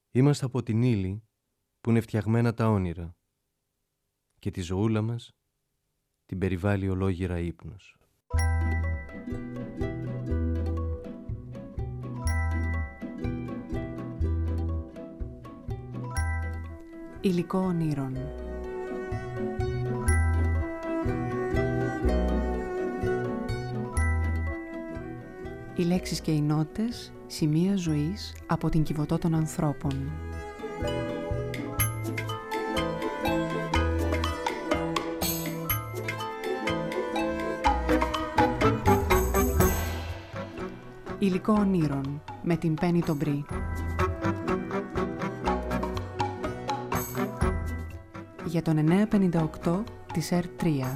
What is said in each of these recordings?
Είμαστε από την ύλη που είναι φτιαγμένα τα όνειρα και τη ζωούλα μας την περιβάλλει ολόγυρα ύπνος. Υλικό ονείρων. Οι λέξεις και οι νότες, σημεία ζωής από την Κιβωτό των ανθρώπων. Υλικό ονείρων με την Πέννη τον Μπρι. Για τον 958 της R3.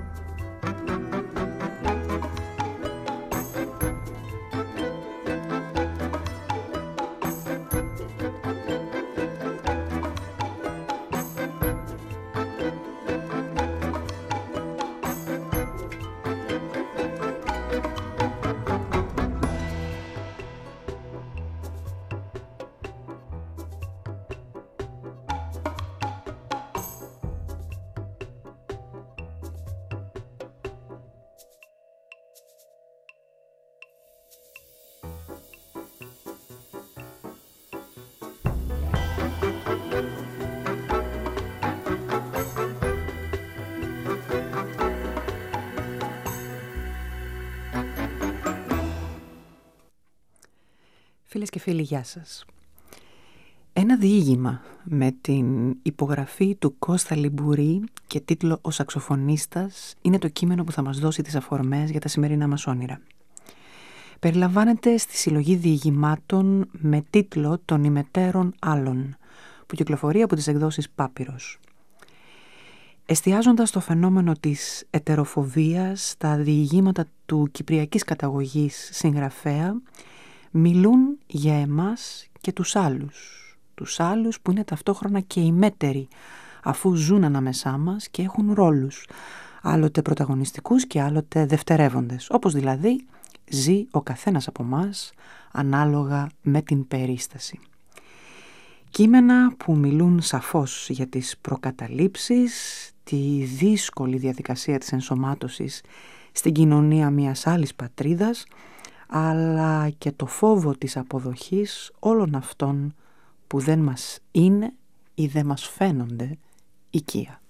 Φίλες και φίλοι, γεια σας. Ένα διήγημα με την υπογραφή του Κώστα Λιμπουρή και τίτλο «Ο σαξοφωνίστας» είναι το κείμενο που θα μας δώσει τις αφορμές για τα σημερινά μας όνειρα. Περιλαμβάνεται στη συλλογή διηγημάτων με τίτλο «Των ημετέρων άλλων», που κυκλοφορεί από τις εκδόσεις Πάπυρος. Εστιάζοντας στο φαινόμενο της ετεροφοβίας, τα διηγήματα του κυπριακής καταγωγής συγγραφέα μιλούν για εμάς και τους άλλους που είναι ταυτόχρονα και ημέτεροι, αφού ζουν ανάμεσά μας και έχουν ρόλους, άλλοτε πρωταγωνιστικούς και άλλοτε δευτερεύοντες, όπως δηλαδή ζει ο καθένας από μας ανάλογα με την περίσταση. Κείμενα που μιλούν σαφώς για τις προκαταλήψεις, τη δύσκολη διαδικασία της ενσωμάτωσης στην κοινωνία μιας άλλης πατρίδας, αλλά και το φόβο της αποδοχής όλων αυτών που δεν μας είναι ή δεν μας φαίνονται οικία.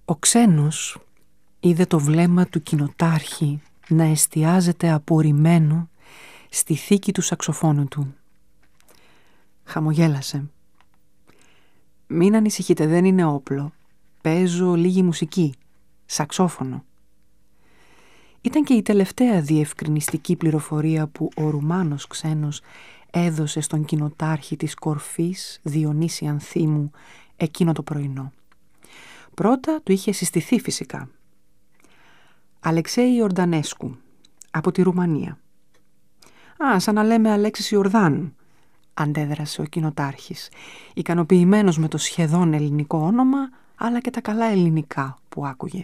Ο ξένος είδε το βλέμμα του κοινοτάρχη να εστιάζεται απορριμμένο στη θήκη του σαξοφόνου του. Χαμογέλασε. «Μην ανησυχείτε, δεν είναι όπλο. Παίζω λίγη μουσική. Σαξόφωνο». Ήταν και η τελευταία διευκρινιστική πληροφορία που ο Ρουμάνος ξένος έδωσε στον κοινοτάρχη της κορφής Διονύση Ανθίμου εκείνο το πρωινό. Πρώτα του είχε συστηθεί φυσικά. «Αλεξέη Ιορδανέσκου, από τη Ρουμανία». «Α, σαν να λέμε Αλέξης Ιορδάνου», αντέδρασε ο κοινοτάρχης, ικανοποιημένος με το σχεδόν ελληνικό όνομα, αλλά και τα καλά ελληνικά που άκουγε.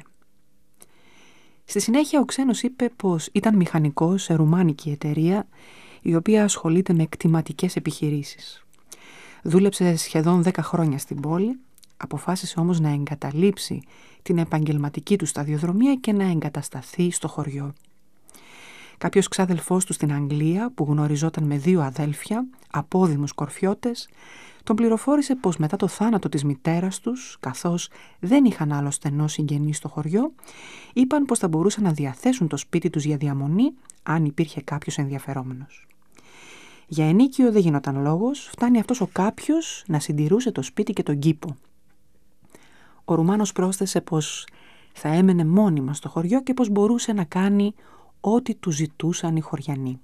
Στη συνέχεια ο ξένος είπε πως ήταν μηχανικός σε ρουμάνικη εταιρεία, η οποία ασχολείται με κτηματικές επιχειρήσεις. Δούλεψε σχεδόν 10 χρόνια στην πόλη, αποφάσισε όμως να εγκαταλείψει την επαγγελματική του σταδιοδρομία και να εγκατασταθεί στο χωριό. Κάποιος ξάδελφός του στην Αγγλία, που γνωριζόταν με 2 αδέλφια, απόδημους κορφιώτες, τον πληροφόρησε πως μετά το θάνατο της μητέρας τους, καθώς δεν είχαν άλλο στενό συγγενή στο χωριό, είπαν πως θα μπορούσαν να διαθέσουν το σπίτι τους για διαμονή, αν υπήρχε κάποιος ενδιαφερόμενος. Για ενίκιο δεν γινόταν λόγος, φτάνει αυτός ο κάποιος να συντηρούσε το σπίτι και τον κήπο. Ο Ρουμάνος πρόσθεσε πως θα έμενε μόνιμα στο χωριό και πως μπορούσε να κάνει ό,τι του ζητούσαν οι χωριανοί.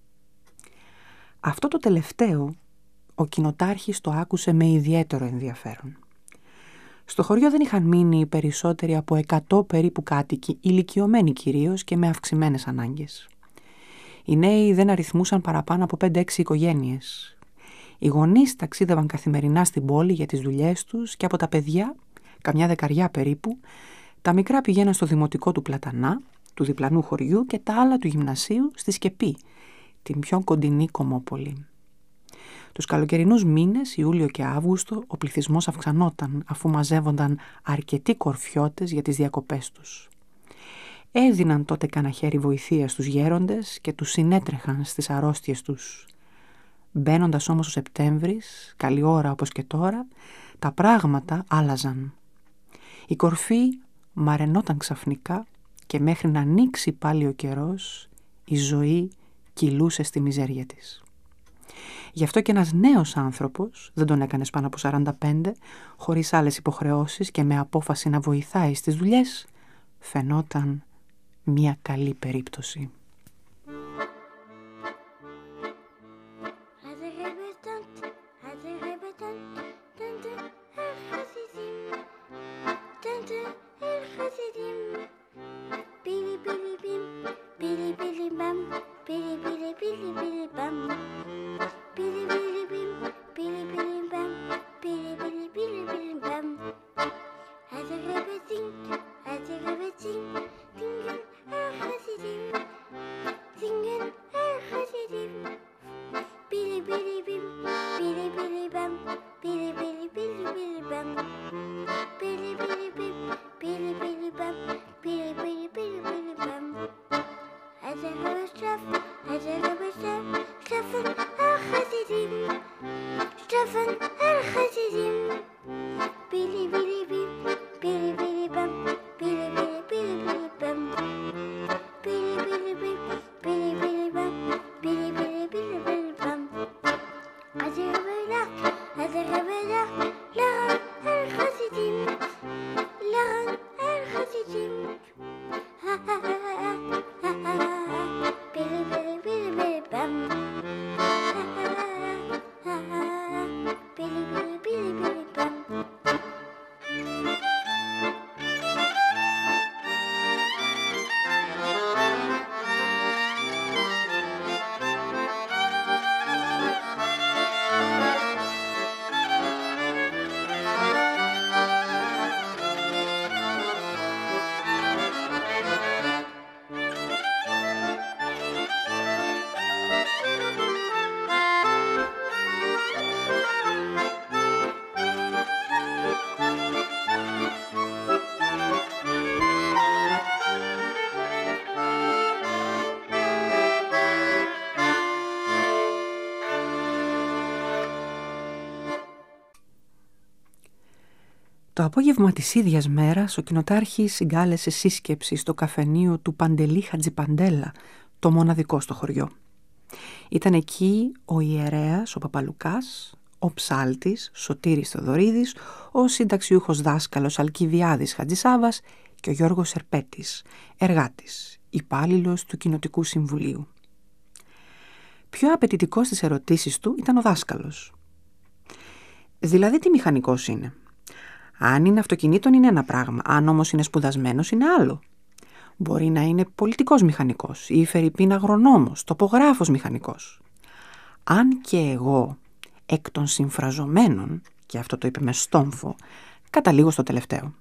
Αυτό το τελευταίο ο κοινοτάρχης το άκουσε με ιδιαίτερο ενδιαφέρον. Στο χωριό δεν είχαν μείνει περισσότεροι από 100 περίπου κάτοικοι, ηλικιωμένοι κυρίως και με αυξημένες ανάγκες. Οι νέοι δεν αριθμούσαν παραπάνω από 5-6 οικογένειες. Οι γονείς ταξίδευαν καθημερινά στην πόλη για τις δουλειές τους και από τα παιδιά, καμιά 10 περίπου, τα μικρά πηγαίναν στο δημοτικό του Πλατανά, του διπλανού χωριού, και τα άλλα του γυμνασίου στη Σκεπή, την πιο κοντινή Κομμόπολη. Τους καλοκαιρινούς μήνες, Ιούλιο και Αύγουστο, ο πληθυσμός αυξανόταν αφού μαζεύονταν αρκετοί κορφιώτες για τις διακοπές τους. Έδιναν τότε κανένα χέρι βοηθεία στους γέροντες και τους συνέτρεχαν στις αρρώστιες τους. Μπαίνοντας όμως ο Σεπτέμβρης, καλή ώρα όπως και τώρα, τα πράγματα άλλαζαν. Η κορφή μαραινόταν ξαφνικά και μέχρι να ανοίξει πάλι ο καιρός, η ζωή κυλούσε στη μιζέρια της. Γι' αυτό και ένας νέος άνθρωπος, δεν τον έκανες πάνω από 45, χωρίς άλλες υποχρεώσεις και με απόφαση να βοηθάει στις δουλειές, φαινόταν μια καλή περίπτωση. Το απόγευμα της ίδιας μέρας, ο κοινοτάρχης συγκάλεσε σύσκεψη στο καφενείο του Παντελή Χατζιπαντέλα, το μοναδικό στο χωριό. Ήταν εκεί ο ιερέας, ο Παπαλουκάς, ο ψάλτης, Σωτήρης Θοδωρίδης, ο συνταξιούχος δάσκαλος Αλκιβιάδης Χατζησάβας και ο Γιώργος Σερπέτης, εργάτης, υπάλληλος του Κοινοτικού Συμβουλίου. Πιο απαιτητικός στις ερωτήσεις του ήταν ο δάσκαλος. Δηλαδή τι μηχανικός είναι? Αν είναι αυτοκινήτων είναι ένα πράγμα, αν όμως είναι σπουδασμένος είναι άλλο. Μπορεί να είναι πολιτικός μηχανικός ή φερειπίν αγρονόμος, τοπογράφος μηχανικός. Αν και εγώ εκ των συμφραζομένων, και αυτό το είπε με στόμφο, καταλήγω στο τελευταίο.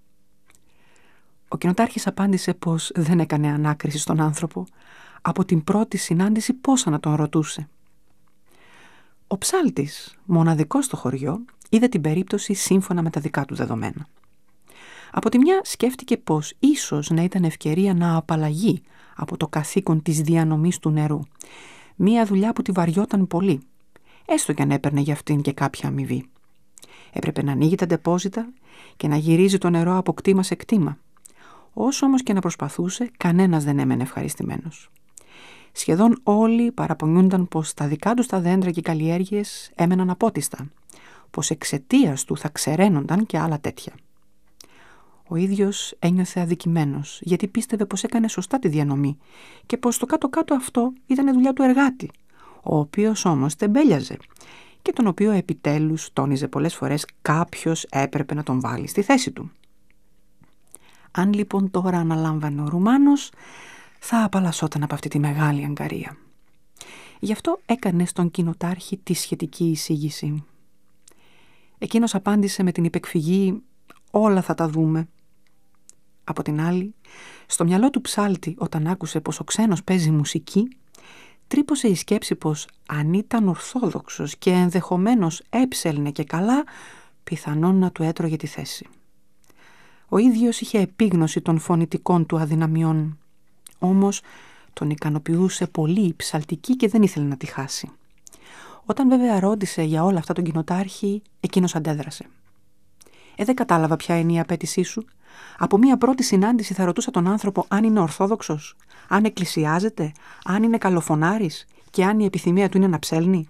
Ο κοινοτάρχης απάντησε πως δεν έκανε ανάκριση στον άνθρωπο. Από την πρώτη συνάντηση πόσα να τον ρωτούσε. Ο ψάλτης, μοναδικός στο χωριό, είδε την περίπτωση σύμφωνα με τα δικά του δεδομένα. Από τη μια σκέφτηκε πως ίσως να ήταν ευκαιρία να απαλλαγεί από το καθήκον της διανομής του νερού. Μία δουλειά που τη βαριόταν πολύ, έστω κι αν έπαιρνε για αυτήν και κάποια αμοιβή. Έπρεπε να ανοίγει τα ντεπόζιτα και να γυρίζει το νερό από κτήμα σε κτήμα. Όσο όμως και να προσπαθούσε, κανένας δεν έμενε ευχαριστημένος. Σχεδόν όλοι παραπονιούνταν πως τα δικά τους τα δέντρα και οι καλλιέργειες έμεναν απότιστα, πως εξαιτίας του θα ξεραίνονταν και άλλα τέτοια. Ο ίδιος ένιωθε αδικημένος, γιατί πίστευε πως έκανε σωστά τη διανομή και πως το κάτω-κάτω αυτό ήταν δουλειά του εργάτη, ο οποίος όμως τεμπέλιαζε και τον οποίο επιτέλους τόνιζε πολλές φορές κάποιος έπρεπε να τον βάλει στη θέση του. Αν λοιπόν τώρα αναλάμβανε ο Ρουμάνος, θα απαλλασσόταν από αυτή τη μεγάλη αγκαρία. Γι' αυτό έκανε στον κοινοτάρχη τη σχετική εισήγηση. Εκείνος απάντησε με την υπεκφυγή «όλα θα τα δούμε». Από την άλλη, στο μυαλό του ψάλτη, όταν άκουσε πως ο ξένος παίζει μουσική, τρύπωσε η σκέψη πως αν ήταν ορθόδοξος και ενδεχομένως έψελνε και καλά, πιθανόν να του έτρωγε τη θέση. Ο ίδιος είχε επίγνωση των φωνητικών του αδυναμιών, όμως τον ικανοποιούσε πολύ η ψαλτική και δεν ήθελε να τη χάσει. Όταν βέβαια ρώτησε για όλα αυτά τον κοινοτάρχη, εκείνος αντέδρασε. Δεν κατάλαβα ποια είναι η απέτησή σου. Από μία πρώτη συνάντηση θα ρωτούσα τον άνθρωπο αν είναι ορθόδοξος, αν εκκλησιάζεται, αν είναι καλοφωνάρης και αν η επιθυμία του είναι να ψέλνει».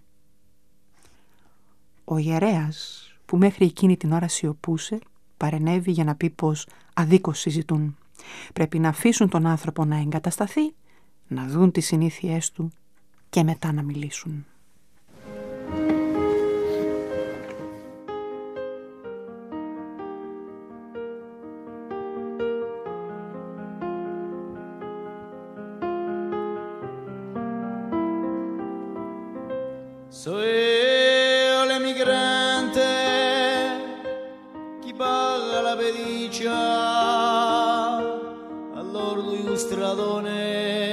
Ο ιερέας, που μέχρι εκείνη την ώρα σιωπούσε, παρενέβη για να πει πως αδίκως συζητούν. Πρέπει να αφήσουν τον άνθρωπο να εγκατασταθεί, να δουν τις συνήθειές του και μετά να μιλήσουν. Sono l'emigrante, chi paga la pelliccia, all'orlo di un stradone,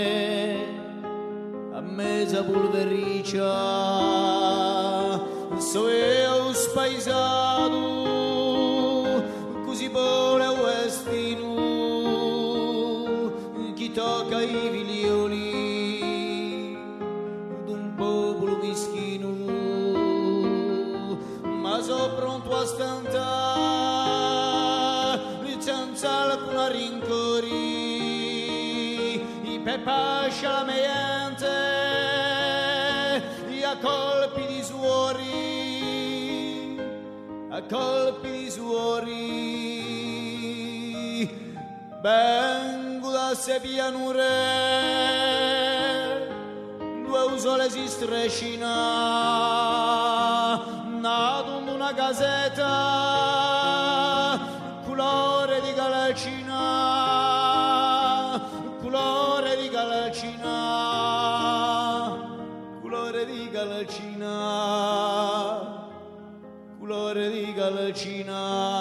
a mezza polvericcia, sono spaesato, così pure westino, chi tocca i figlioli, d'un popolo mischino. Sono pronto a stantare senza alcuna rincori per pace alla mente a colpi di suori, a colpi di suori vengo da se pianure dove un sole si strecina nato in una casetta colore di galacina, colore di galacina, colore di galacina, colore di galacina.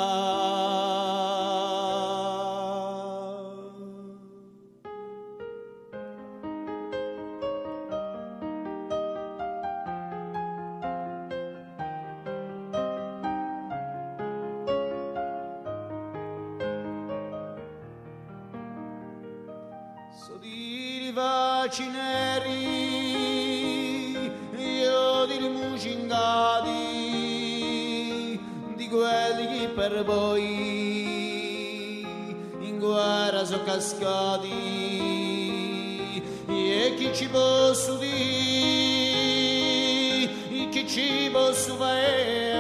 Neri, io di rimucingati, di quelli chi per voi in guerra sono cascati e chi ci posso dire, chi ci posso fare,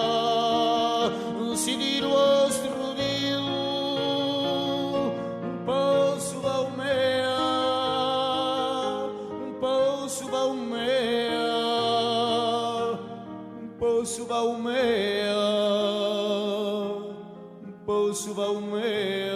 si di vostro Dio, un po' su va un mea, un po' su va un mea, un po' su va un mea, un po' su va un mea.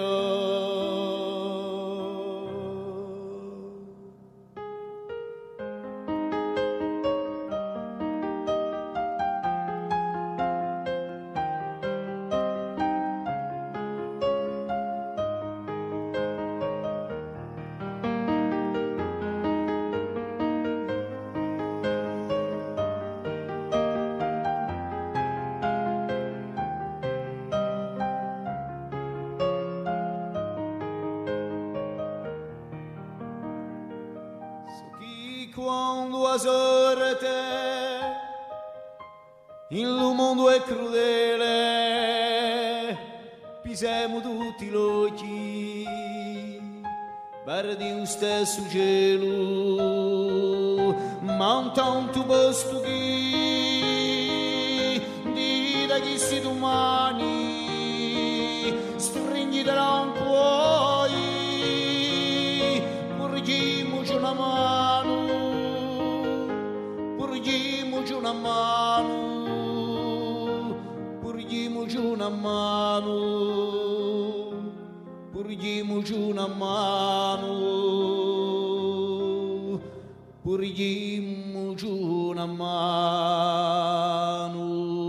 Quando a sorte il mondo è crudele, pisiamo tutti gli occhi verdi un stesso cielo, ma un tanto posto di da chi si domani stringitela un po', porgiamoci una mano, porgiamoci una mano, porgiamoci una mano, porgiamoci una mano, porgiamoci una mano.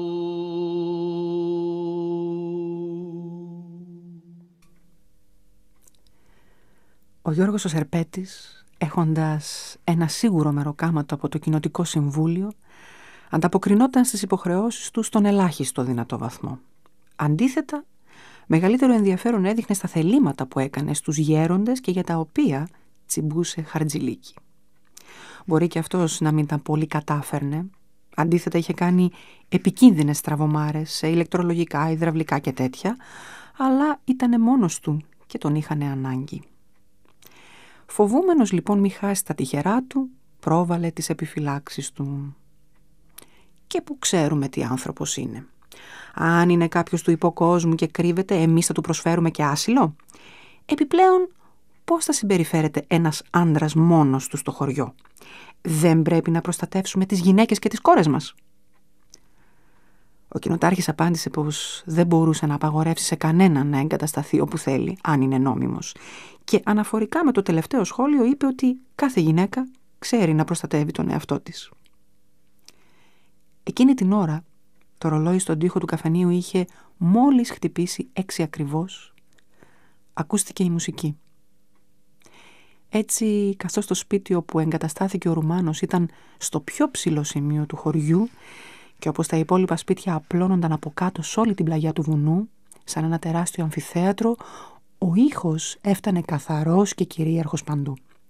Ο Γιώργος ο Σερπέτης, έχοντας ένα σίγουρο μεροκάματο από το Κοινοτικό Συμβούλιο, ανταποκρινόταν στις υποχρεώσεις του στον ελάχιστο δυνατό βαθμό. Αντίθετα, μεγαλύτερο ενδιαφέρον έδειχνε στα θελήματα που έκανε στους γέροντες και για τα οποία τσιμπούσε χαρτζηλίκι. Μπορεί και αυτός να μην τα πολύ κατάφερνε, αντίθετα είχε κάνει επικίνδυνες στραβομάρες σε ηλεκτρολογικά, υδραυλικά και τέτοια, αλλά ήτανε μόνος του και τον είχανε ανάγκη. Φοβούμενος λοιπόν μη χάσει τα τυχερά του, πρόβαλε τις επιφυλάξεις του. Και που ξέρουμε τι άνθρωπος είναι. Αν είναι κάποιος του υποκόσμου και κρύβεται, εμείς θα του προσφέρουμε και άσυλο. Επιπλέον, πώς θα συμπεριφέρεται ένας άντρας μόνος του στο χωριό? Δεν πρέπει να προστατεύσουμε τις γυναίκες και τις κόρες μας? Ο κοινοτάρχης απάντησε πως δεν μπορούσε να απαγορεύσει σε κανέναν να εγκατασταθεί όπου θέλει, αν είναι νόμιμος. Και αναφορικά με το τελευταίο σχόλιο είπε ότι κάθε γυναίκα ξέρει να προστατεύει τον εαυτό της. Εκείνη την ώρα το ρολόι στον τοίχο του καφενείου είχε μόλις χτυπήσει 6 ακριβώς. Ακούστηκε η μουσική. Έτσι, καθώς το σπίτι όπου εγκαταστάθηκε ο Ρουμάνος ήταν στο πιο ψηλό σημείο του χωριού και όπως τα υπόλοιπα σπίτια απλώνονταν από κάτω σε όλη την πλαγιά του βουνού, σαν ένα τεράστιο αμφιθέατρο, ο ήχος έφτανε καθαρός και κυρίαρχος παντού.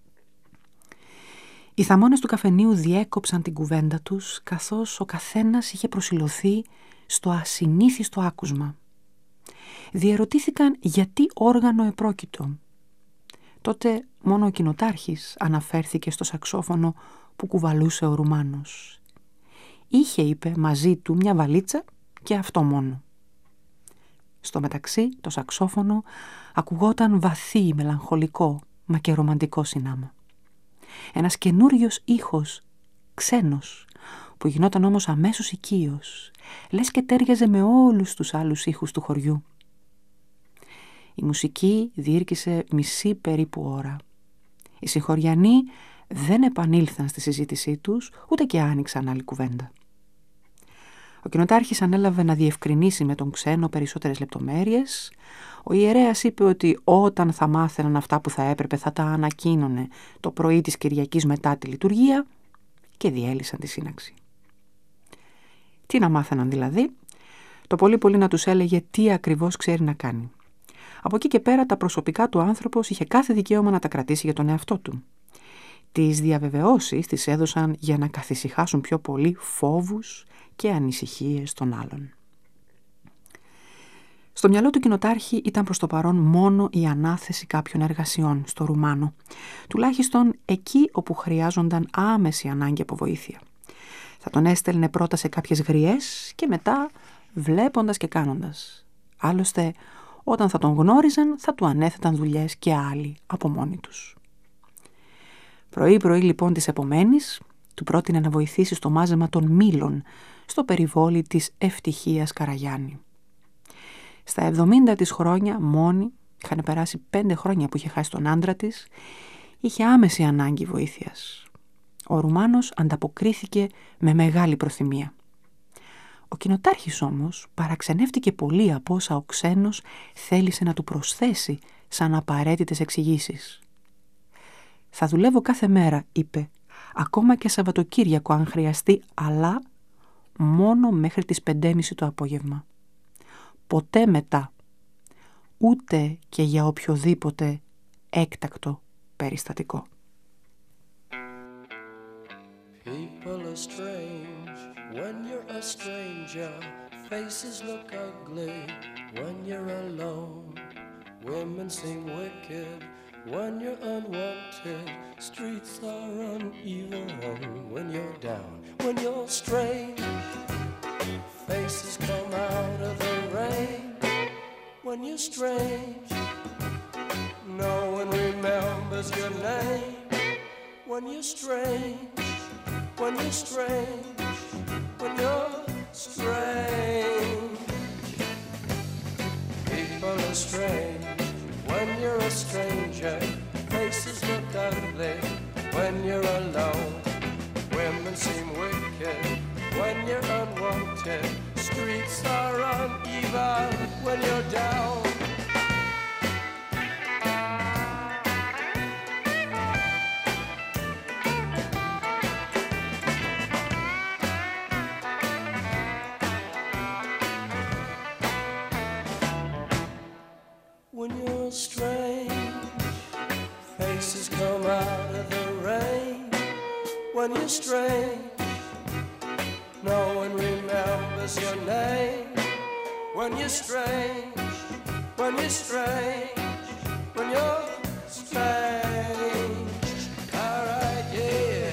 Οι θαμώνες του καφενείου διέκοψαν την κουβέντα τους, καθώς ο καθένας είχε προσηλωθεί στο ασυνήθιστο άκουσμα. Διερωτήθηκαν γιατί όργανο επρόκειτο. Τότε μόνο ο κοινοτάρχης αναφέρθηκε στο σαξόφωνο που κουβαλούσε ο Ρουμάνος. Είχε, είπε, μαζί του μια βαλίτσα και αυτό μόνο. Στο μεταξύ το σαξόφωνο ακουγόταν βαθύ, μελαγχολικό, μα και ρομαντικό συνάμα. Ένας καινούριος ήχος, ξένος, που γινόταν όμως αμέσως οικείος, λες και τέριαζε με όλους τους άλλους ήχους του χωριού. Η μουσική διήρκησε μισή περίπου ώρα. Οι συγχωριανοί δεν επανήλθαν στη συζήτησή τους, ούτε και άνοιξαν άλλη κουβέντα. Ο κοινοτάρχης ανέλαβε να διευκρινίσει με τον ξένο περισσότερες λεπτομέρειες. Ο ιερέας είπε ότι όταν θα μάθαιναν αυτά που θα έπρεπε θα τα ανακοίνωνε το πρωί της Κυριακής μετά τη λειτουργία και διέλυσαν τη σύναξη. Τι να μάθαιναν δηλαδή? Το πολύ πολύ να τους έλεγε τι ακριβώς ξέρει να κάνει. Από εκεί και πέρα τα προσωπικά του άνθρωπος είχε κάθε δικαίωμα να τα κρατήσει για τον εαυτό του. Τις διαβεβαιώσεις τις έδωσαν για να καθησυχάσουν πιο πολύ φόβους και ανησυχίες των άλλων. Στο μυαλό του κοινοτάρχη ήταν προς το παρόν μόνο η ανάθεση κάποιων εργασιών στο Ρουμάνο, τουλάχιστον εκεί όπου χρειάζονταν άμεση ανάγκη από βοήθεια. Θα τον έστελνε πρώτα σε κάποιες γριές και μετά βλέποντας και κάνοντας. Άλλωστε, όταν θα τον γνώριζαν θα του ανέθεταν δουλειές και άλλοι από μόνοι τους. Πρωί-πρωί λοιπόν της επομένης του πρότεινε να βοηθήσει στο μάζεμα των μήλων στο περιβόλι της Ευτυχίας Καραγιάννη. Στα 70 της χρόνια μόνη, είχαν περάσει 5 χρόνια που είχε χάσει τον άντρα της, είχε άμεση ανάγκη βοήθειας. Ο Ρουμάνος ανταποκρίθηκε με μεγάλη προθυμία. Ο κοινοτάρχης όμως παραξενεύτηκε πολύ από όσα ο ξένος θέλησε να του προσθέσει σαν απαραίτητες εξηγήσεις. «Θα δουλεύω κάθε μέρα», είπε, «ακόμα και Σαββατοκύριακο αν χρειαστεί, αλλά μόνο μέχρι τις 5:30 το απόγευμα. Ποτέ μετά, ούτε και για οποιοδήποτε έκτακτο περιστατικό». People are strange when you're a stranger. Faces look ugly when you're alone. Women seem wicked when you're unwanted. Streets are uneven when you're down. When you're strange, faces come out of the rain. When you're strange, no one remembers your name. When you're strange, when you're strange, when you're strange. People are strange when you're a stranger. Faces look ugly when you're alone. Women seem wicked when you're unwanted. Streets are uneven when you're down. When you're strange, faces come out of the rain. When you're strange, no one remembers your name. When you're strange, when you're strange, when you're strange. All right, yeah.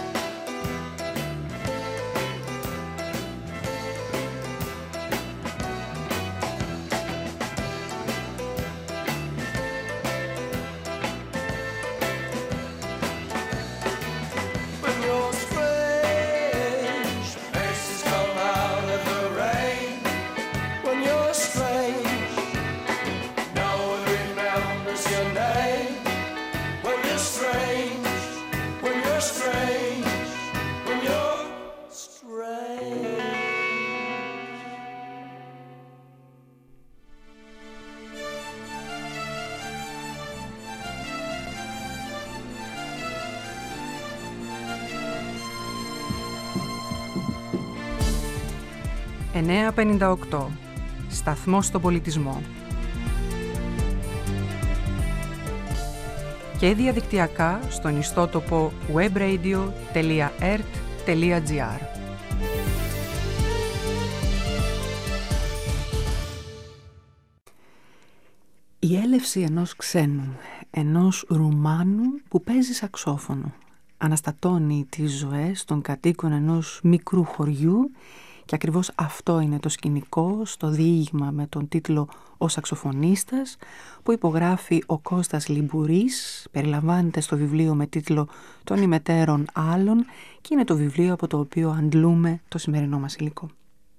«958. Σταθμός στον πολιτισμό». Και διαδικτυακά στον ιστότοπο webradio.ert.gr. Η έλευση ενός ξένου, ενός Ρουμάνου που παίζει σαξόφωνο, αναστατώνει τις ζωές των κατοίκων ενός μικρού χωριού. Και ακριβώς αυτό είναι το σκηνικό στο διήγημα με τον τίτλο «Ο Σαξοφωνίστας» που υπογράφει ο Κώστας Λιμπουρής, περιλαμβάνεται στο βιβλίο με τίτλο «Των ημετέρων άλλων» και είναι το βιβλίο από το οποίο αντλούμε το σημερινό μας υλικό.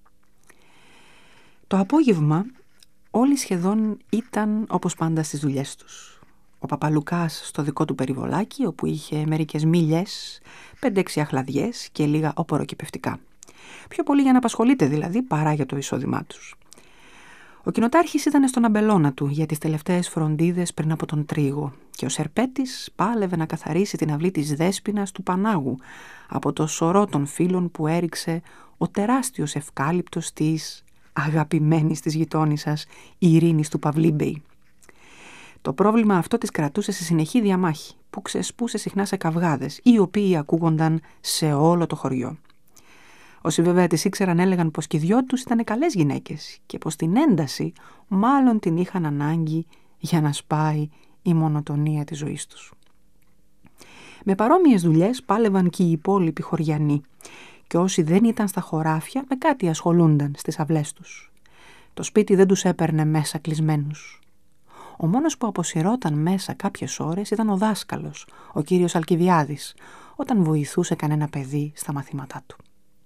Το απόγευμα όλοι σχεδόν ήταν όπως πάντα στις δουλειές τους. Ο Παπαλουκάς στο δικό του περιβολάκι, όπου είχε μερικές μίλιες, 5-6 αχλαδιές και λίγα οπωροκυπευτικά. Πιο πολύ για να απασχολείται δηλαδή παρά για το εισόδημά τους. Ο κοινοτάρχης ήταν στον αμπελώνα του για τις τελευταίες φροντίδες πριν από τον τρίγο και ο Σερπέτης πάλευε να καθαρίσει την αυλή της Δέσποινας του Πανάγου από το σωρό των φύλων που έριξε ο τεράστιος ευκάλυπτος της αγαπημένης της γειτόνισσας Ειρήνης του Παυλίμπεϊ. Το πρόβλημα αυτό της κρατούσε σε συνεχή διαμάχη που ξεσπούσε συχνά σε καυγάδες οι οποίοι ακούγονταν σε όλο το χωριό. Όσοι βέβαια τις ήξεραν έλεγαν πως και οι δυο τους ήταν καλές γυναίκες και πως την ένταση μάλλον την είχαν ανάγκη για να σπάει η μονοτονία της ζωής τους. Με παρόμοιες δουλειές πάλευαν και οι υπόλοιποι χωριανοί και όσοι δεν ήταν στα χωράφια με κάτι ασχολούνταν στις αυλές τους. Το σπίτι δεν τους έπαιρνε μέσα κλεισμένους. Ο μόνος που αποσυρώταν μέσα κάποιες ώρες ήταν ο δάσκαλος, ο κύριος Αλκιβιάδης, όταν βοηθούσε κανένα παιδί στα μαθήματά του.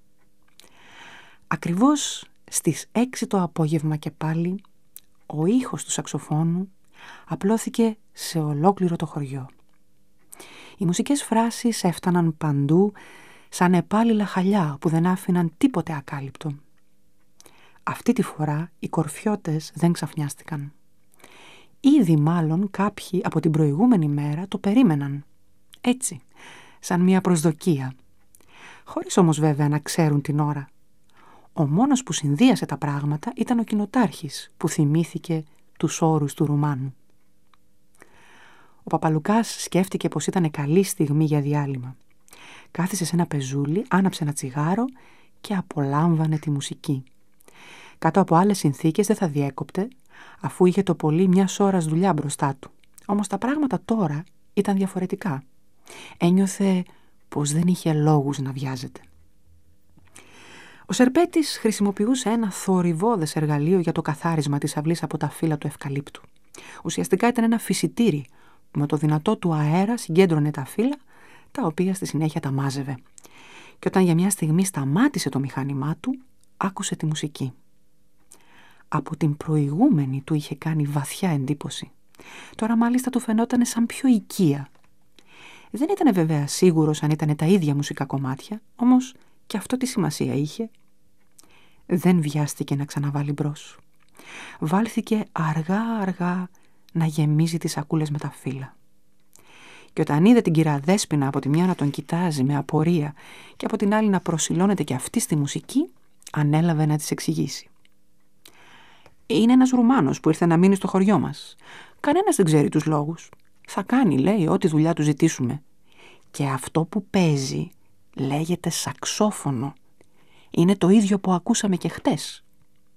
Ακριβώς στις 6 το απόγευμα και πάλι, ο ήχος του σαξοφώνου απλώθηκε σε ολόκληρο το χωριό. Οι μουσικές φράσεις έφταναν παντού σαν επάλληλα χαλιά που δεν άφηναν τίποτε ακάλυπτο. Αυτή τη φορά οι κορφιώτες δεν ξαφνιάστηκαν. Ήδη μάλλον κάποιοι από την προηγούμενη μέρα το περίμεναν. Έτσι, σαν μια προσδοκία. Χωρίς όμως βέβαια να ξέρουν την ώρα. Ο μόνος που συνδύασε τα πράγματα ήταν ο κοινοτάρχης που θυμήθηκε τους όρους του Ρουμάνου. Ο Παπαλουκάς σκέφτηκε πως ήταν καλή στιγμή για διάλειμμα. Κάθισε σε ένα πεζούλι, άναψε ένα τσιγάρο και απολάμβανε τη μουσική. Κάτω από άλλες συνθήκες δεν θα διέκοπτε, αφού είχε το πολύ μιας ώρας δουλειά μπροστά του. Όμως τα πράγματα τώρα ήταν διαφορετικά. Ένιωθε πως δεν είχε λόγους να βιάζεται. Ο Σερπέτης χρησιμοποιούσε ένα θορυβώδες εργαλείο για το καθάρισμα της αυλής από τα φύλλα του ευκαλύπτου. Ουσιαστικά ήταν ένα φυσιτήρι που με το δυνατό του αέρα συγκέντρωνε τα φύλλα, τα οποία στη συνέχεια τα μάζευε. Και όταν για μια στιγμή σταμάτησε το μηχάνημά του, άκουσε τη μουσική. Από την προηγούμενη του είχε κάνει βαθιά εντύπωση. Τώρα μάλιστα του φαινόταν σαν πιο οικία. Δεν ήταν βέβαια σίγουρος αν ήταν τα ίδια μουσικά κομμάτια, όμως και αυτό τι σημασία είχε. Δεν βιάστηκε να ξαναβάλει μπρος. Βάλθηκε αργά να γεμίζει τις σακούλες με τα φύλλα. Και όταν είδε την κυρά Δέσποινα από τη μια να τον κοιτάζει με απορία και από την άλλη να προσιλώνεται και αυτή στη μουσική, ανέλαβε να της εξηγήσει. «Είναι ένας Ρουμάνος που ήρθε να μείνει στο χωριό μας. Κανένας δεν ξέρει τους λόγους. Θα κάνει, λέει, ό,τι δουλειά του ζητήσουμε. Και αυτό που παίζει λέγεται σαξόφωνο. Είναι το ίδιο που ακούσαμε και χτες».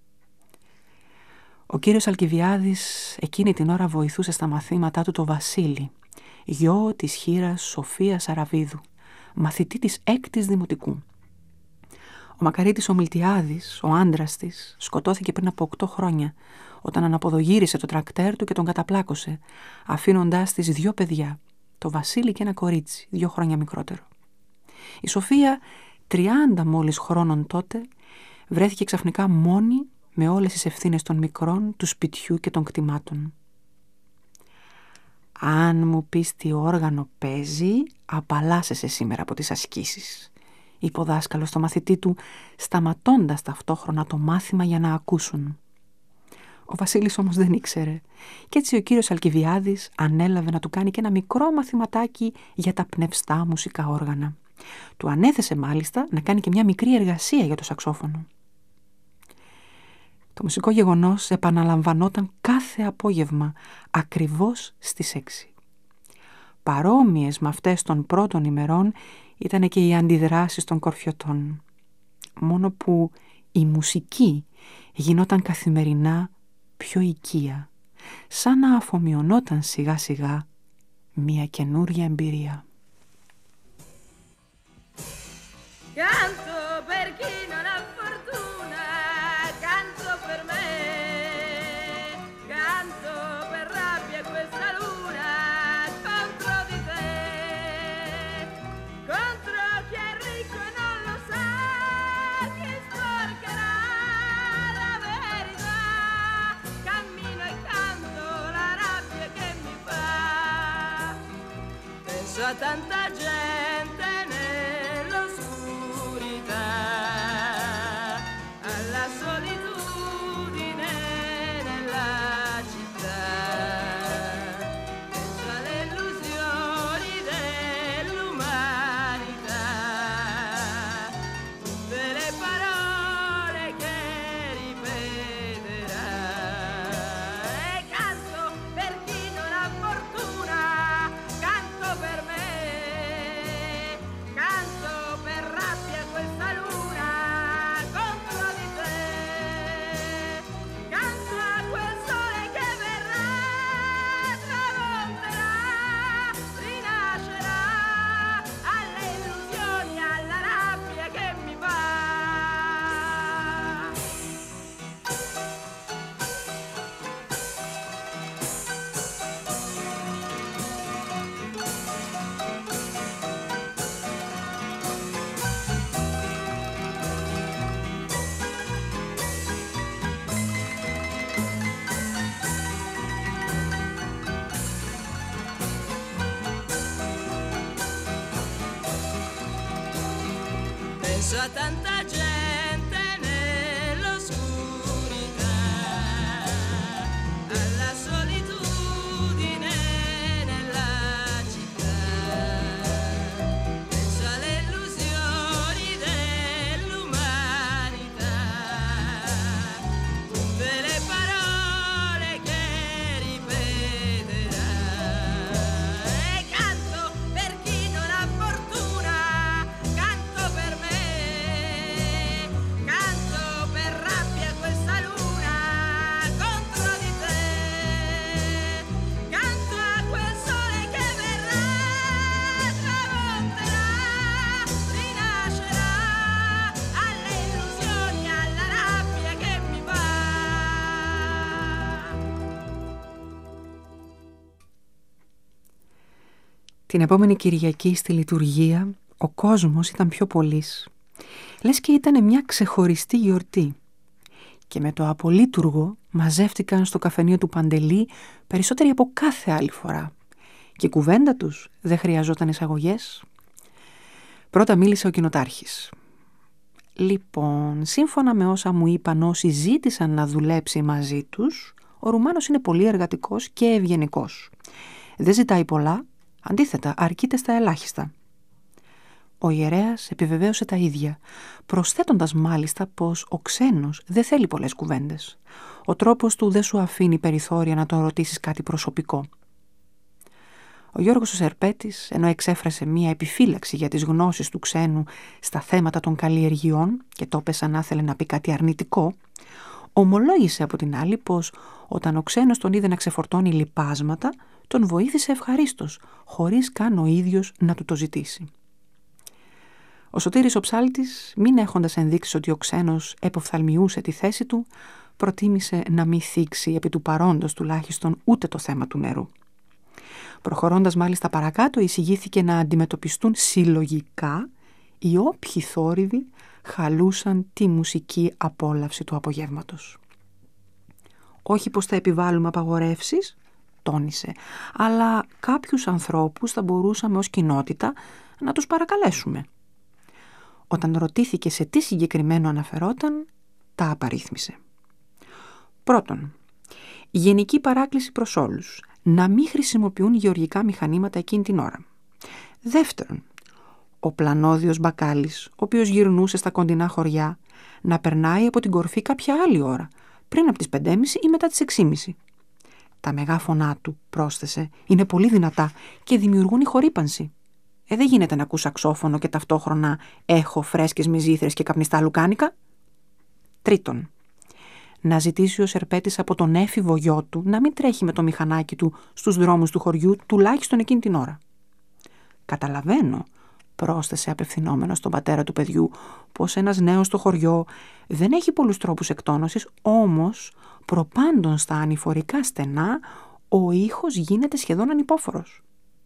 Ο κύριος Αλκιβιάδης εκείνη την ώρα βοηθούσε στα μαθήματά του το Βασίλη, γιο της χήρας Σοφίας Αραβίδου, μαθητή της 6ης Δημοτικού. Ο Μακαρίτης ο Μιλτιάδης, ο άντρας της, σκοτώθηκε πριν από 8 χρόνια, όταν αναποδογύρισε το τρακτέρ του και τον καταπλάκωσε, αφήνοντάς της 2 παιδιά, το Βασίλη και ένα κορίτσι, 2 χρόνια μικρότερο. Η Σοφία, 30 μόλις χρόνων τότε, βρέθηκε ξαφνικά μόνη με όλες τις ευθύνες των μικρών, του σπιτιού και των κτημάτων. «Αν μου πεις τι όργανο παίζει, απαλλάσσεσαι σήμερα από τις ασκήσεις», είπε ο δάσκαλος στο μαθητή του, σταματώντας ταυτόχρονα το μάθημα για να ακούσουν. Ο Βασίλης όμως δεν ήξερε και έτσι ο κύριος Αλκιβιάδης ανέλαβε να του κάνει και ένα μικρό μαθηματάκι για τα πνευστά μουσικά όργανα. Του ανέθεσε μάλιστα να κάνει και μια μικρή εργασία για το σαξόφωνο. Το μουσικό γεγονός επαναλαμβανόταν κάθε απόγευμα, ακριβώς στις 6. Παρόμοιες με αυτές των πρώτων ημερών ήταν και οι αντιδράσεις των κορφιωτών. Μόνο που η μουσική γινόταν καθημερινά πιο οικία, σαν να αφομοιωνόταν σιγά σιγά μια καινούρια εμπειρία. Canto per chi non ha fortuna, canto per me, canto per rabbia questa luna contro di te, contro chi è ricco e non lo sa, chi sporcherà la verità, cammino e canto la rabbia che mi fa, penso a tanta gente alla solitudine nella città, penso alle illusioni dell'umanità, tutte le parole che ripeterà, e canto per chi non ha fortuna, canto per me, penso a tanta gente nell'oscurità, alla solitudine nella città, penso alle illusioni dell'umanità, tutte le parole che ripeterà, e canto per chi non ha fortuna, canto per me, canto per rabbia questa luna contro di te, canto a quel sole che verrà, tramonterà, rinascerà, alle illusioni, alla rabbia che mi va. Την επόμενη Κυριακή στη λειτουργία ο κόσμος ήταν πιο πολύς. Λες και ήταν μια ξεχωριστή γιορτή. Και με το απολύτουργο μαζεύτηκαν στο καφενείο του Παντελή περισσότεροι από κάθε άλλη φορά. Και η κουβέντα τους δεν χρειαζόταν εισαγωγές. Πρώτα μίλησε ο κοινοτάρχης. Λοιπόν, σύμφωνα με όσα μου είπαν όσοι ζήτησαν να δουλέψει μαζί τους, ο Ρουμάνος είναι πολύ εργατικός και ευγενικός. Δεν ζητάει πολλά, αντίθετα αρκείται στα ελάχιστα. Ο ιερέας επιβεβαίωσε τα ίδια, προσθέτοντας μάλιστα πως ο ξένος δεν θέλει πολλές κουβέντες. Ο τρόπος του δεν σου αφήνει περιθώρια να τον ρωτήσεις κάτι προσωπικό. Ο Γιώργος ο Σερπέτης, ενώ εξέφρασε μία επιφύλαξη για τις γνώσεις του ξένου στα θέματα των καλλιεργειών και το έπεσε να ήθελε να πει κάτι αρνητικό, ομολόγησε από την άλλη πως όταν ο ξένος τον είδε να ξεφορτώνει λιπάσματα, τον βοήθησε ευχαρίστως, χωρίς καν ο ίδιος να του το ζητήσει. Ο Σωτήρης ο ψάλτης, μην έχοντας ενδείξει ότι ο ξένος εποφθαλμιούσε τη θέση του, προτίμησε να μην θίξει επί του παρόντος τουλάχιστον ούτε το θέμα του νερού. Προχωρώντας μάλιστα παρακάτω, εισηγήθηκε να αντιμετωπιστούν συλλογικά οι όποιοι θόρυβοι χαλούσαν τη μουσική απόλαυση του απογεύματος. Όχι πως θα επιβάλλουμε απαγορεύσεις, τόνισε, αλλά κάποιους ανθρώπους θα μπορούσαμε ως κοινότητα να τους παρακαλέσουμε. Όταν ρωτήθηκε σε τι συγκεκριμένο αναφερόταν, τα απαρίθμησε. Πρώτον, γενική παράκληση προς όλους, να μην χρησιμοποιούν γεωργικά μηχανήματα εκείνη την ώρα. Δεύτερον, ο πλανόδιος μπακάλης, ο οποίος γυρνούσε στα κοντινά χωριά, να περνάει από την κορφή κάποια άλλη ώρα, πριν από τις 5:30 ή μετά τις 6:30. Τα μεγάφωνά του, πρόσθεσε, είναι πολύ δυνατά και δημιουργούν ηχορύπανση. Δεν γίνεται να ακούς σαξόφωνο και ταυτόχρονα έχω φρέσκες μυζήθρες και καπνιστά λουκάνικα. Τρίτον, να ζητήσει ο Σερπέτης από τον έφηβο γιο του να μην τρέχει με το μηχανάκι του στους δρόμους του χωριού, τουλάχιστον εκείνη την ώρα. Καταλαβαίνω, πρόσθεσε απευθυνόμενος στον πατέρα του παιδιού, πως ένας νέος στο χωριό δεν έχει πολλούς τρόπους εκτόνωσης, όμως προπάντων στα ανηφορικά στενά ο ήχος γίνεται σχεδόν ανυπόφορος.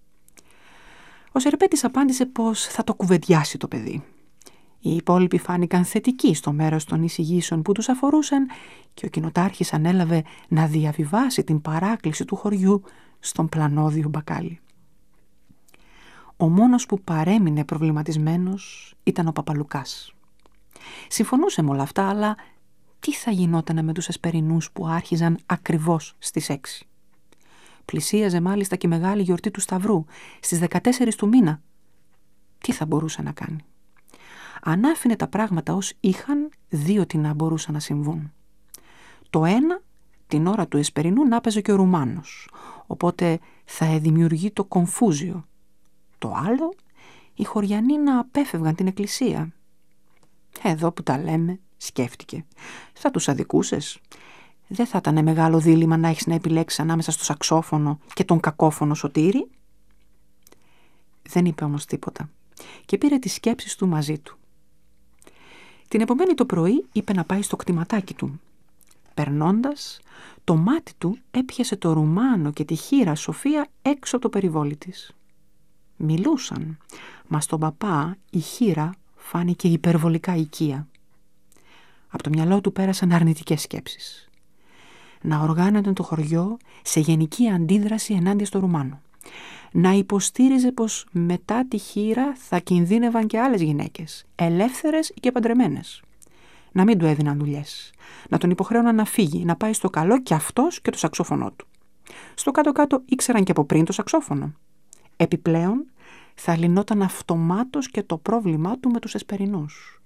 Ο Σερπέτης απάντησε πως θα το κουβεντιάσει το παιδί. Οι υπόλοιποι φάνηκαν θετικοί στο μέρος των εισηγήσεων που τους αφορούσαν και ο κοινοτάρχης ανέλαβε να διαβιβάσει την παράκληση του χωριού στον πλανόδιο μπακάλι. Ο μόνος που παρέμεινε προβληματισμένος ήταν ο Παπαλουκάς. Συμφωνούσε με όλα αυτά, αλλά τι θα γινότανε με τους εσπερινούς που άρχιζαν ακριβώς στις 6. Πλησίαζε μάλιστα και η μεγάλη γιορτή του Σταυρού, στις 14 του μήνα. Τι θα μπορούσε να κάνει? Αν άφηνε τα πράγματα ως είχαν, δύο τι να μπορούσαν να συμβούν. Το ένα, την ώρα του εσπερινού να έπαιζε και ο Ρουμάνος, οπότε θα δημιουργεί το κομφούζιο. Το άλλο, οι χωριανοί να απέφευγαν την εκκλησία. Εδώ που τα λέμε, σκέφτηκε, θα τους αδικούσες? Δεν θα ήταν μεγάλο δίλημμα να έχεις να επιλέξεις ανάμεσα στο σαξόφωνο και τον κακόφωνο Σωτήρη? Δεν είπε όμως τίποτα και πήρε τις σκέψεις του μαζί του. Την επομένη το πρωί είπε να πάει στο κτηματάκι του. Περνώντας, το μάτι του έπιασε το Ρουμάνο και τη χήρα Σοφία έξω από το περιβόλι της. Μιλούσαν, μα στον παπά η χήρα φάνηκε υπερβολικά οικία. Από το μυαλό του πέρασαν αρνητικές σκέψεις. Να οργάνωνε το χωριό σε γενική αντίδραση ενάντια στο Ρουμάνο. να υποστήριζε πως μετά τη χήρα θα κινδύνευαν και άλλες γυναίκες, ελεύθερες και παντρεμένες. Να μην του έδιναν δουλειές, να τον υποχρέωναν να φύγει, να πάει στο καλό κι αυτός και το σαξόφωνο του. Στο κάτω-κάτω ήξεραν και από πριν το σαξόφωνο. Επιπλέον θα λυνόταν αυτομάτως και το πρόβλημά του με τους Εσπερινούς.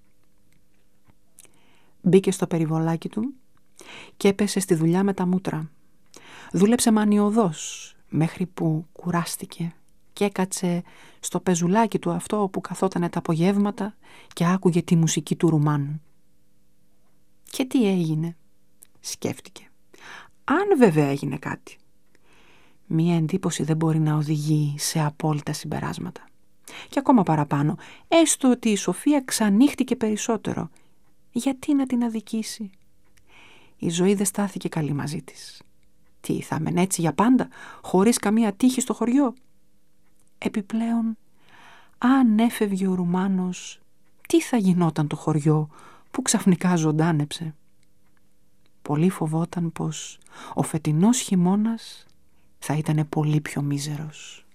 Μπήκε στο περιβολάκι του και έπεσε στη δουλειά με τα μούτρα. Δούλεψε μανιωδώς μέχρι που κουράστηκε και έκατσε στο πεζουλάκι του αυτό που καθότανε τα απογεύματα και άκουγε τη μουσική του Ρουμάνου. Και τι έγινε, σκέφτηκε. Αν βέβαια έγινε κάτι. Μία εντύπωση δεν μπορεί να οδηγεί σε απόλυτα συμπεράσματα. Και ακόμα παραπάνω, έστω ότι η Σοφία ξανύχτηκε περισσότερο. Γιατί να την αδικήσει? Η ζωή δεν στάθηκε καλή μαζί της. Τι, θα μεν έτσι για πάντα, χωρίς καμία τύχη στο χωριό? Επιπλέον, αν έφευγε ο Ρουμάνος, τι θα γινόταν το χωριό που ξαφνικά ζωντάνεψε? Πολύ φοβόταν πως ο φετινός χειμώνας θα ήταν πολύ πιο μίζερος.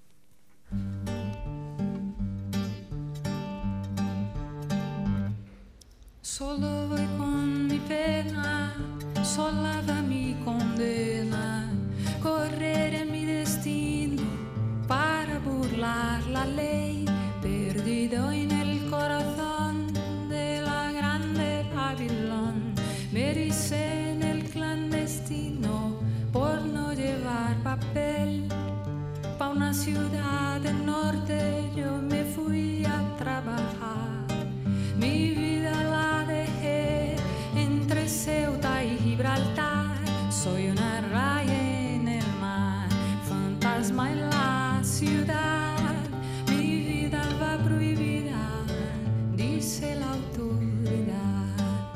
Solo voy con mi pena, sola va mi condena, correre mi destino para burlar la ley, perdido en el corazón de la grande Babilón, me ericé en el clandestino por no llevar papel, pa' una ciudad del norte yo me fui a trabajar, mi vida la dejé entre Ceuta y Gibraltar, soy una raya en el mar, fantasma en la ciudad, mi vida va prohibida, dice la autoridad.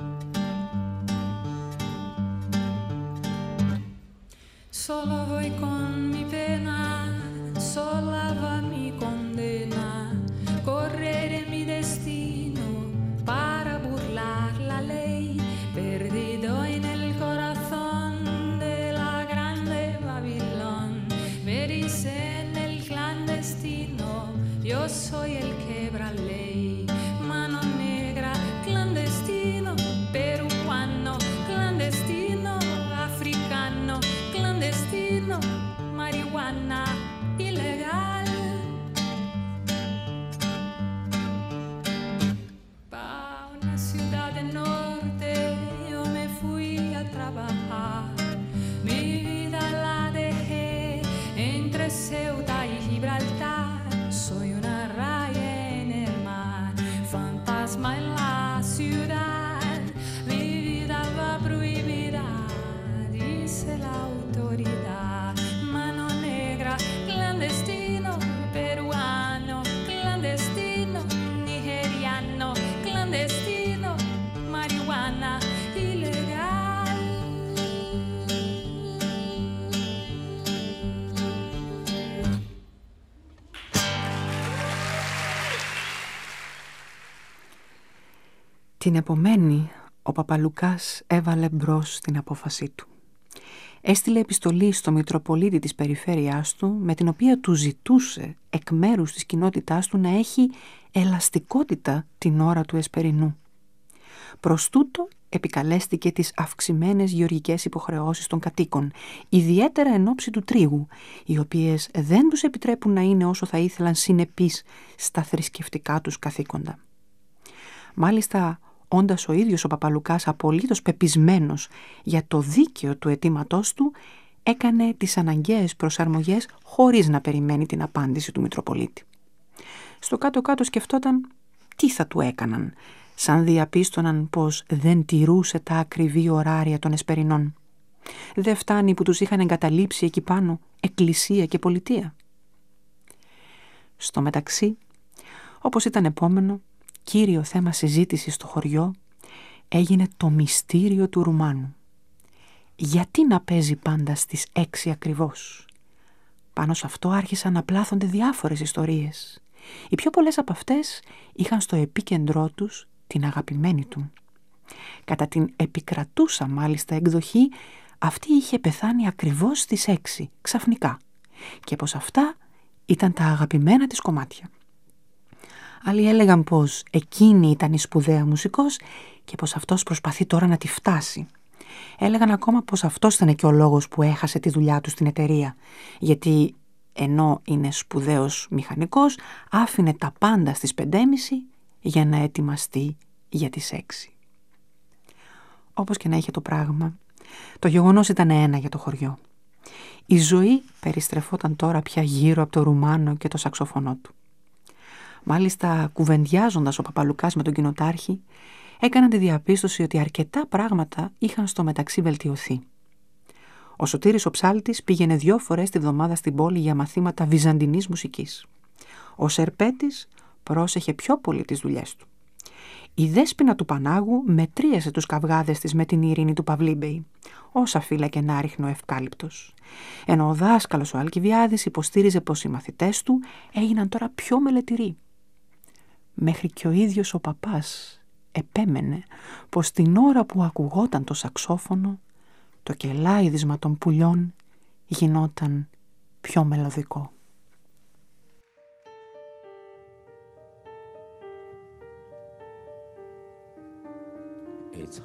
Solo voy con mi pena, sola va mi condena, correré mi destino para burlar la ley, perdido en el corazón de la grande Babilón, me ericé en el clandestino, yo soy el quebraley, mano negra, clandestino, peruano, clandestino, africano, clandestino, marihuana, ilegal. Pa' una ciudad del norte yo me fui a trabajar, mi vida la dejé entre Ceuta y Gibraltar, soy una raya en el mar, fantasma en la ciudad, mi vida va prohibida, dice la autoridad, mano negra, clandestino, peruano, clandestino, nigeriano, clandestino, marihuana, ilegal. Την επομένη, ο Παπαλουκάς έβαλε μπρος την απόφασή του. Έστειλε επιστολή στο Μητροπολίτη της περιφέρειάς του, με την οποία του ζητούσε εκ μέρους της κοινότητάς του να έχει ελαστικότητα την ώρα του Εσπερινού. Προς τούτο επικαλέστηκε τις αυξημένες γεωργικές υποχρεώσεις των κατοίκων, ιδιαίτερα εν ώψη του τρίγου, οι οποίες δεν τους επιτρέπουν να είναι όσο θα ήθελαν συνεπείς στα θρησκευτικά τους καθήκοντα. Μάλιστα, όντας ο ίδιος ο Παπαλουκάς απολύτως πεπισμένος για το δίκαιο του αιτήματός του, έκανε τις αναγκαίες προσαρμογές χωρίς να περιμένει την απάντηση του Μητροπολίτη. Στο κάτω-κάτω σκεφτόταν τι θα του έκαναν, σαν διαπίστωναν πως δεν τηρούσε τα ακριβή ωράρια των Εσπερινών. Δεν φτάνει που τους είχαν εγκαταλείψει εκεί πάνω εκκλησία και πολιτεία. Στο μεταξύ, όπως ήταν επόμενο, κύριο θέμα συζήτησης στο χωριό έγινε το μυστήριο του Ρουμάνου. Γιατί να παίζει πάντα στις 6 ακριβώς? Πάνω σε αυτό άρχισαν να πλάθονται διάφορες ιστορίες. Οι πιο πολλές από αυτές είχαν στο επίκεντρό τους την αγαπημένη του. Κατά την επικρατούσα μάλιστα εκδοχή, αυτή είχε πεθάνει ακριβώς στις 6, ξαφνικά, και πως αυτά ήταν τα αγαπημένα της κομμάτια. Άλλοι έλεγαν πως εκείνη ήταν η σπουδαία μουσικός και πως αυτός προσπαθεί τώρα να τη φτάσει. Έλεγαν ακόμα πως αυτός ήταν και ο λόγος που έχασε τη δουλειά του στην εταιρεία, γιατί ενώ είναι σπουδαίος μηχανικός, άφηνε τα πάντα στις 5:30 για να ετοιμαστεί για τις 6. Όπως και να είχε το πράγμα, το γεγονός ήταν ένα για το χωριό. Η ζωή περιστρεφόταν τώρα πια γύρω από το ρουμάνο και το σαξοφωνό του. Μάλιστα, κουβεντιάζοντας ο Παπαλουκάς με τον κοινοτάρχη, έκαναν τη διαπίστωση ότι αρκετά πράγματα είχαν στο μεταξύ βελτιωθεί. Ο Σωτήρης ο Ψάλτης πήγαινε 2 φορές τη βδομάδα στην πόλη για μαθήματα βυζαντινής μουσικής. Ο Σερπέτης πρόσεχε πιο πολύ τις δουλειές του. Η Δέσποινα του Πανάγου μετρίασε τους καυγάδες της με την ειρήνη του Παυλίμπεϊ, όσα φύλακε να ρίχνει ο Ευκάλυπτος. Ενώ ο δάσκαλος ο Αλκιβιάδης υποστήριζε πως οι μαθητές του έγιναν τώρα πιο μελετηροί. Μέχρι και ο ίδιος ο παπάς επέμενε πως την ώρα που ακουγόταν το σαξόφωνο, το κελάιδισμα των πουλιών γινόταν πιο μελωδικό. It's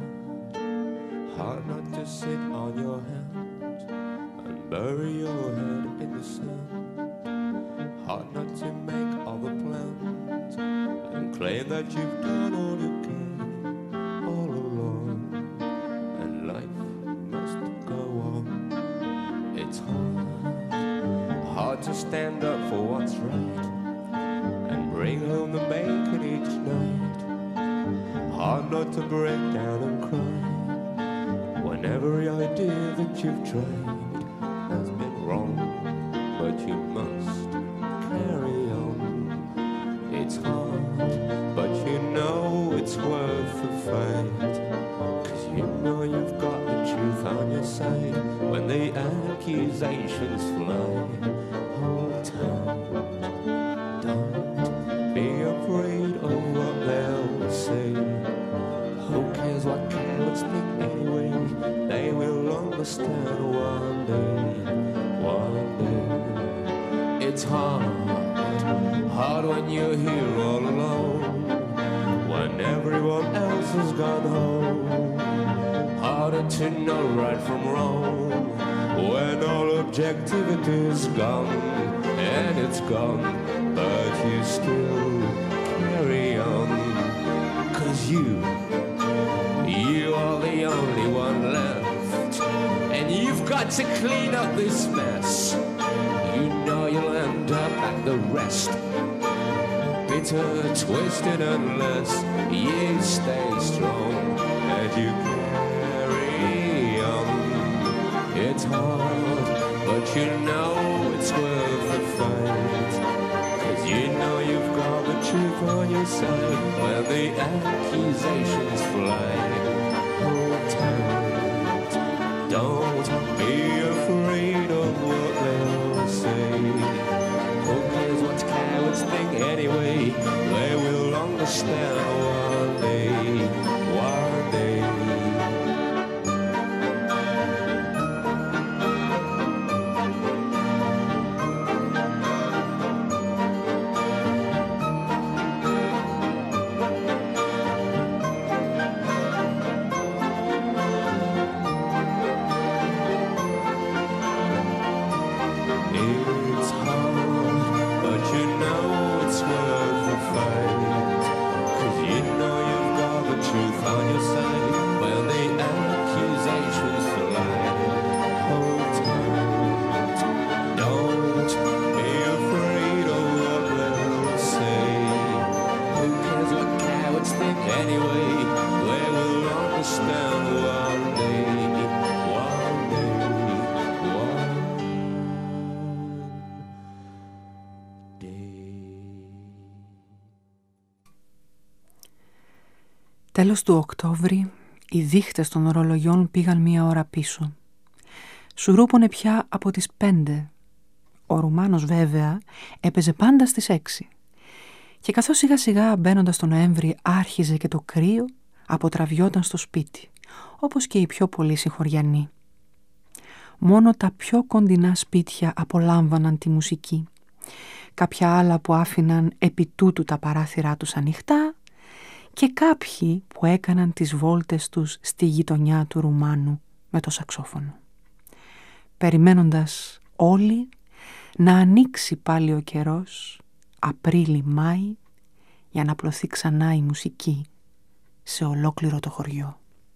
hard not to sit on your hands and bury your head in the sand. Hard not to make all the plans and claim that you've done all you can all alone, and life must go on. It's hard to stand up for what's right and bring home the bacon each night. Hard not to break down and cry when every idea that you've tried has been wrong, but you must carry on. It's hard, but you know it's worth the fight, 'cause you know you've got the truth on your side when the accusations fly. Hold tight, don't be afraid of what they'll say. Who cares what cowards think anyway? They will understand one day, one day. It's hard when you're here all alone, when everyone else has gone home. Harder to know right from wrong, when all objectivity's gone, and it's gone, but you still carry on, 'cause you are the only one left, and you've got to clean up this mess. You know you'll end up like the rest, bitter, twisted, unless you stay strong and you carry on. It's hard, but you know it's worth the fight, 'cause you know you've got the truth on your side when the accusations fly. Hold tight, don't be afraid of what they'll say. Who cares what cowards think anyway? They will understand one day, one day. It's hard, but you know it's worth the fight, 'cause you know you've got the truth on your side when the accusations fly. Hold tight, don't be afraid of what they'll say. Who cares what cowards think anyway? They will understand one day, one day, one day. Τέλος του Οκτώβρη, οι δείχτες των ορολογιών πήγαν 1 ώρα πίσω. Σουρούπωνε πια από τις 5. Ο Ρουμάνος βέβαια έπαιζε πάντα στις 6. Και καθώς σιγά σιγά μπαίνοντας τον Νοέμβρη άρχιζε και το κρύο, αποτραβιόταν στο σπίτι, όπως και οι πιο πολλοί συγχωριανοί. Μόνο τα πιο κοντινά σπίτια απολάμβαναν τη μουσική. κάποια άλλα που άφηναν επί τούτου τα παράθυρά τους ανοιχτά και κάποιοι που έκαναν τις βόλτες τους στη γειτονιά του Ρουμάνου με το σαξόφωνο. Περιμένοντας όλοι να ανοίξει πάλι ο καιρός, Απρίλη-Μάη, για να απλωθεί ξανά η μουσική σε ολόκληρο το χωριό.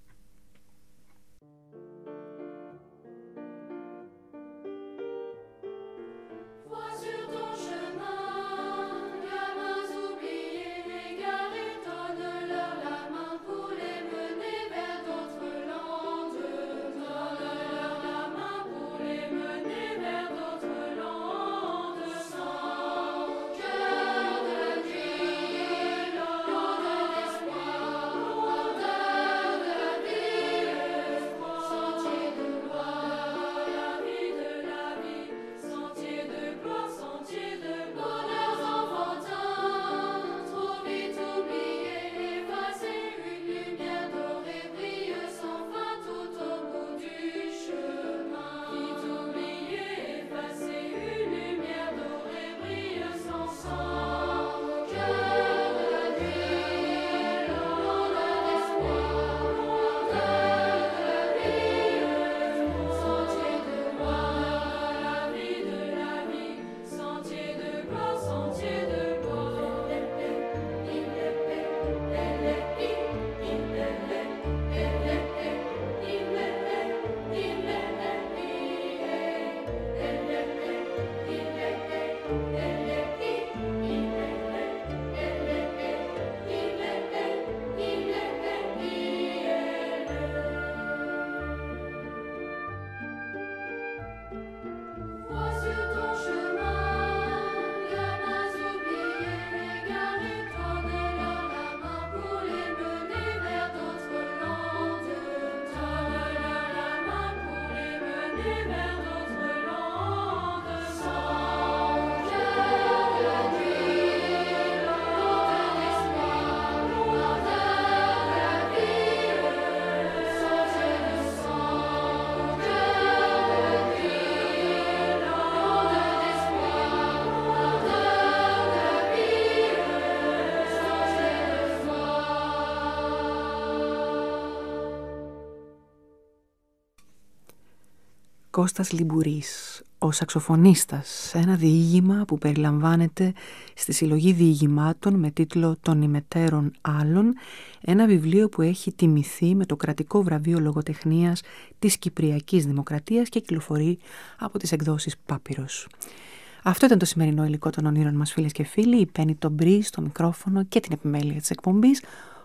Κώστας Λιμπουρής, ο σαξοφωνίστας, σε ένα διήγημα που περιλαμβάνεται στη συλλογή διηγημάτων με τίτλο «Των ημετέρων άλλων», ένα βιβλίο που έχει τιμηθεί με το κρατικό βραβείο λογοτεχνίας της Κυπριακής Δημοκρατίας και κυκλοφορεί από τις εκδόσεις Πάπυρος. Αυτό ήταν το σημερινό υλικό των ονείρων μας, φίλες και φίλοι. Η Πέννη Τομπρί στο μικρόφωνο και την επιμέλεια της εκπομπής.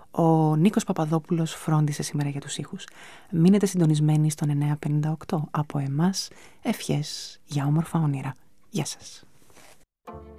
Ο Νίκος Παπαδόπουλος φρόντισε σήμερα για τους ήχους. Μείνετε συντονισμένοι στον 958. Από εμάς, ευχές για όμορφα όνειρα. Γεια σας.